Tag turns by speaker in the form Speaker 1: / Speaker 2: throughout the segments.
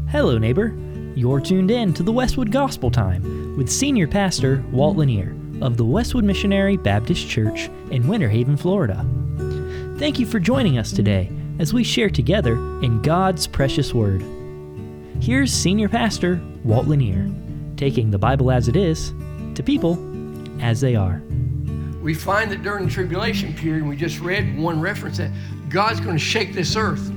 Speaker 1: Hello, neighbor. You're tuned in to the Westwood Gospel Time with Senior Pastor Walt Lanier of the Westwood Missionary Baptist Church in Winter Haven, Florida. Thank you for joining us today as we share together in God's precious Word. Here's Senior Pastor Walt Lanier, taking the Bible as it is to people as they are.
Speaker 2: We find that during the tribulation period, we just read one reference that God's going to shake this earth.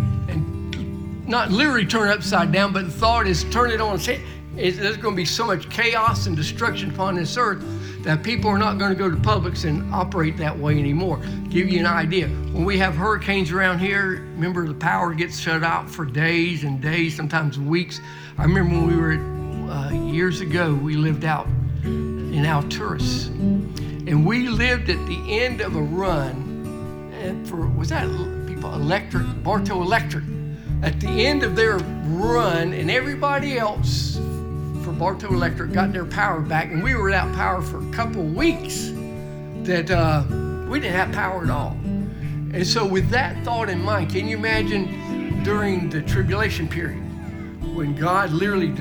Speaker 2: Not literally turn it upside down, but the thought is turn it on. There's going to be so much chaos and destruction upon this earth that people are not going to go to Publix and operate that way anymore. Give you an idea. When we have hurricanes around here, remember the power gets shut out for days and days, sometimes weeks. I remember when we were, years ago, we lived out in Alturas. And we lived at the end of a run was that people, Electric, Bartow Electric. At the end of their run, and everybody else for Bartow Electric got their power back, and we were without power for a couple of weeks that we didn't have power at all. And so with that thought in mind, can you imagine during the tribulation period when God literally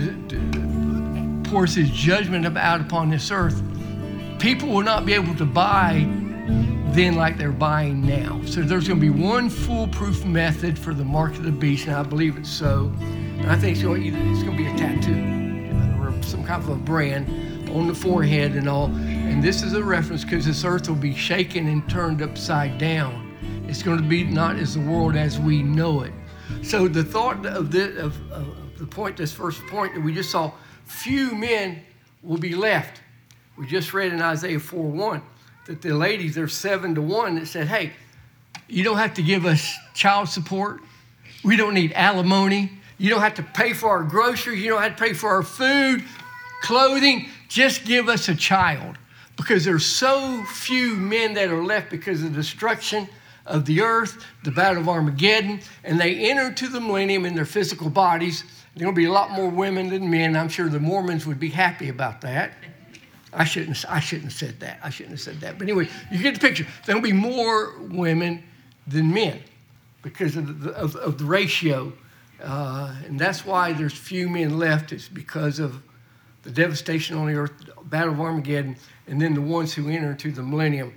Speaker 2: pours his judgment out upon this earth, people will not be able to buy then like they're buying now. So there's going to be one foolproof method for the mark of the beast, and I believe it's so. And I think it's going to be a tattoo or some kind of a brand on the forehead and all. And this is a reference because this earth will be shaken and turned upside down. It's going to be not as the world as we know it. So the thought of the point, this first point that we just saw, few men will be left. We just read in Isaiah 4:1. That the ladies, they're 7-1, that said, hey, you don't have to give us child support. We don't need alimony. You don't have to pay for our groceries. You don't have to pay for our food, clothing. Just give us a child. Because there's so few men that are left because of the destruction of the earth, the battle of Armageddon, and they enter into the millennium in their physical bodies. There will be a lot more women than men. I'm sure the Mormons would be happy about that. I shouldn't have said that. But anyway, you get the picture. There'll be more women than men because of the ratio. And that's why there's few men left. It's because of the devastation on the earth, the Battle of Armageddon, and then the ones who enter into the millennium.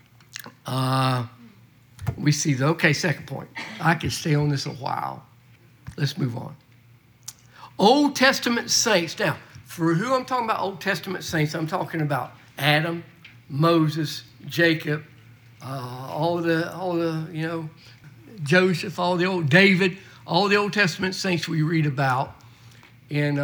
Speaker 2: We see second point. I could stay on this a while. Let's move on. Old Testament saints. Now, for who I'm talking about Old Testament saints, I'm talking about Adam, Moses, Jacob, all the Joseph, all the old David, all the Old Testament saints we read about in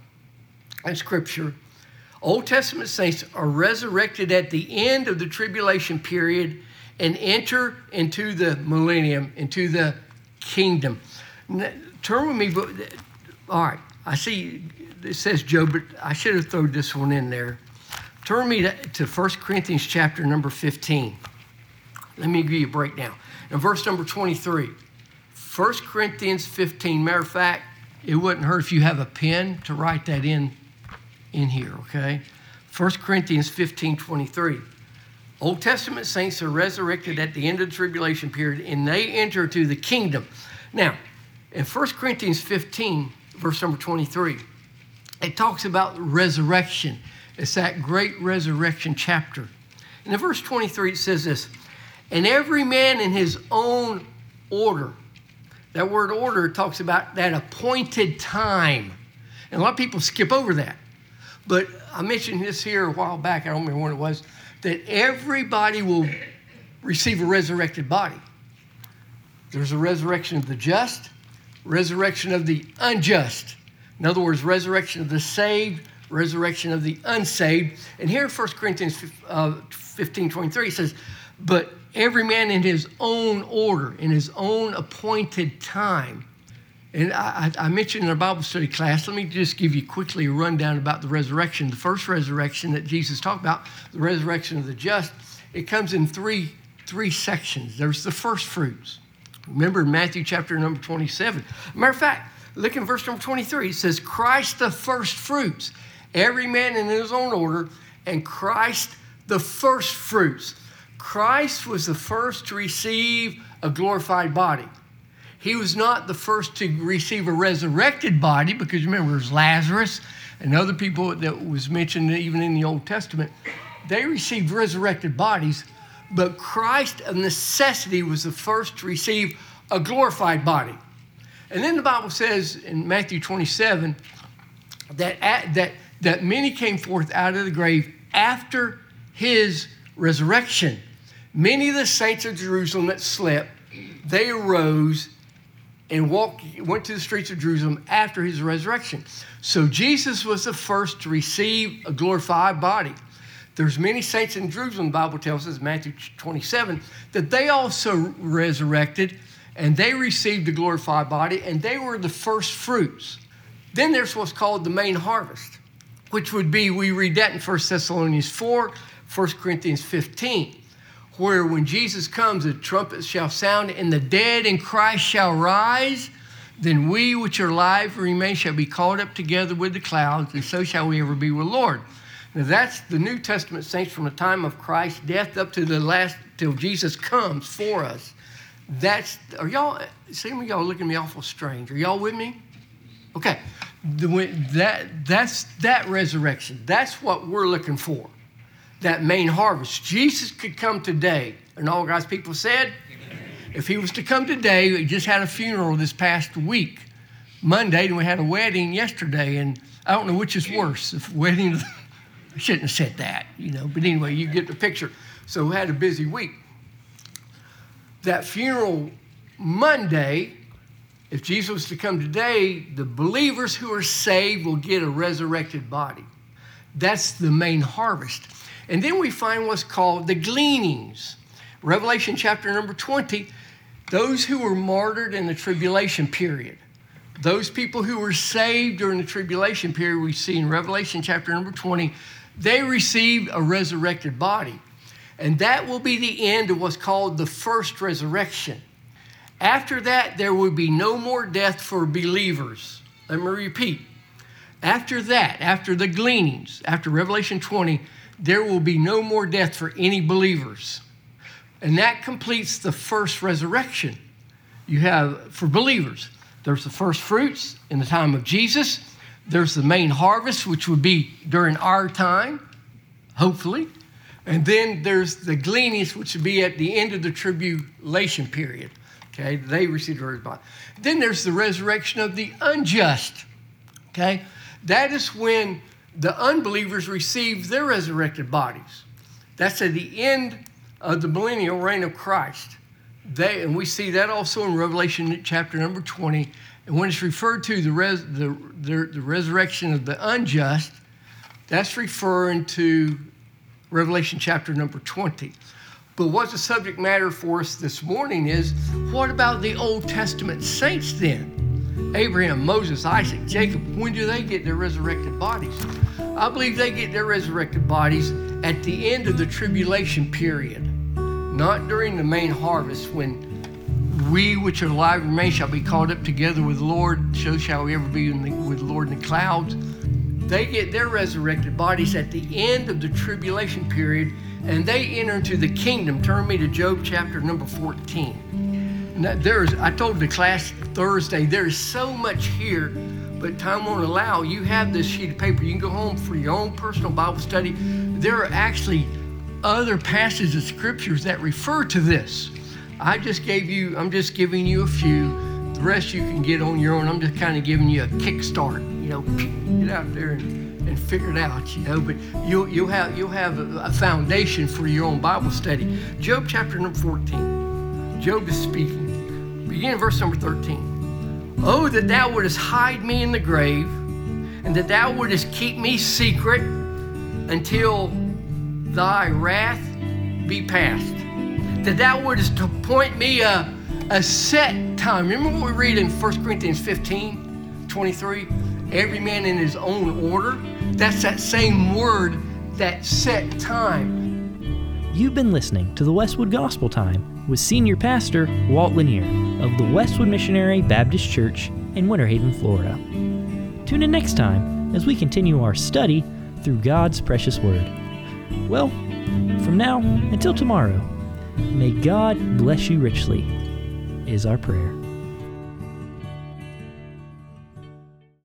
Speaker 2: Scripture. Old Testament saints are resurrected at the end of the tribulation period and enter into the millennium, into the kingdom. Turn with me, all right, I see. It says Job, but I should have thrown this one in there. Turn me to 1 Corinthians chapter number 15. Let me give you a breakdown. In verse number 23, 1 Corinthians 15. Matter of fact, it wouldn't hurt if you have a pen to write that in here, okay? 1 Corinthians 15:23. Old Testament saints are resurrected at the end of the tribulation period, and they enter to the kingdom. Now, in 1 Corinthians 15, verse number 23, it talks about resurrection. It's that great resurrection chapter. And in verse 23, it says this, and every man in his own order. That word order talks about that appointed time. And a lot of people skip over that. But I mentioned this here a while back, I don't remember when it was, that everybody will receive a resurrected body. There's a resurrection of the just, resurrection of the unjust. In other words, resurrection of the saved, resurrection of the unsaved. And here in 1 Corinthians 15:23, it says, but every man in his own order, in his own appointed time. And I mentioned in our Bible study class, let me just give you quickly a rundown about the resurrection. The first resurrection that Jesus talked about, the resurrection of the just, it comes in three sections. There's the first fruits. Remember in Matthew chapter number 27. Matter of fact, look in verse number 23. It says, Christ the first fruits. Every man in his own order, and Christ the first fruits. Christ was the first to receive a glorified body. He was not the first to receive a resurrected body, because remember, there's Lazarus and other people that was mentioned even in the Old Testament. They received resurrected bodies, but Christ of necessity was the first to receive a glorified body. And then the Bible says in Matthew 27 that many came forth out of the grave after his resurrection. Many of the saints of Jerusalem that slept, they arose and went to the streets of Jerusalem after his resurrection. So Jesus was the first to receive a glorified body. There's many saints in Jerusalem, the Bible tells us, Matthew 27, that they also resurrected, and they received a glorified body, and they were the first fruits. Then there's what's called the main harvest, which would be, we read that in 1 Thessalonians 4, 1 Corinthians 15, where when Jesus comes, the trumpet shall sound, and the dead in Christ shall rise. Then we which are alive and remain shall be caught up together with the clouds, and so shall we ever be with the Lord. Now that's the New Testament saints from the time of Christ's death up to the last, till Jesus comes for us. Are y'all, some of y'all looking at me awful strange. Are y'all with me? Okay, that's that resurrection. That's what we're looking for. That main harvest. Jesus could come today, and all God's people said, amen. If he was to come today, we just had a funeral this past week, Monday, and we had a wedding yesterday, and I don't know which is worse, if wedding, I shouldn't have said that, but anyway, you get the picture. So we had a busy week. That funeral Monday, if Jesus was to come today, the believers who are saved will get a resurrected body. That's the main harvest. And then we find what's called the gleanings. Revelation chapter number 20, those who were martyred in the tribulation period, those people who were saved during the tribulation period, we see in Revelation chapter number 20, they received a resurrected body. And that will be the end of what's called the first resurrection. After that, there will be no more death for believers. Let me repeat. After that, after the gleanings, after Revelation 20, there will be no more death for any believers. And that completes the first resurrection. You have, for believers, there's the first fruits in the time of Jesus. There's the main harvest, which would be during our time, hopefully. And then there's the gleanings, which would be at the end of the tribulation period. Okay, they received the resurrection. Then there's the resurrection of the unjust. Okay, that is when the unbelievers receive their resurrected bodies. That's at the end of the millennial reign of Christ. And we see that also in Revelation chapter number 20. And when it's referred to the resurrection of the unjust, that's referring to Revelation chapter number 20. But what's the subject matter for us this morning is, what about the Old Testament saints then? Abraham, Moses, Isaac, Jacob, when do they get their resurrected bodies? I believe they get their resurrected bodies at the end of the tribulation period, not during the main harvest, when we which are alive and remain shall be caught up together with the Lord, so shall we ever be with the Lord in the clouds. They get their resurrected bodies at the end of the tribulation period, and they enter into the kingdom. Turn me to Job chapter number 14. I told the class Thursday, there is so much here, but time won't allow. You have this sheet of paper. You can go home for your own personal Bible study. There are actually other passages of scriptures that refer to this. I'm just giving you a few. The rest you can get on your own. I'm just kind of giving you a kickstart. Get out there and figure it out. But you'll have a foundation for your own Bible study. Job chapter number 14. Job is speaking. Begin in verse number 13. Oh, that thou wouldest hide me in the grave, and that thou wouldest keep me secret until thy wrath be past. That thou wouldest appoint me a set time. Remember what we read in 1 Corinthians 15:23? Every man in his own order. That's that same word, that set time.
Speaker 1: You've been listening to the Westwood Gospel Time with Senior Pastor Walt Lanier of the Westwood Missionary Baptist Church in Winter Haven, Florida. Tune in next time as we continue our study through God's precious Word. Well, from now until tomorrow, may God bless you richly, is our prayer.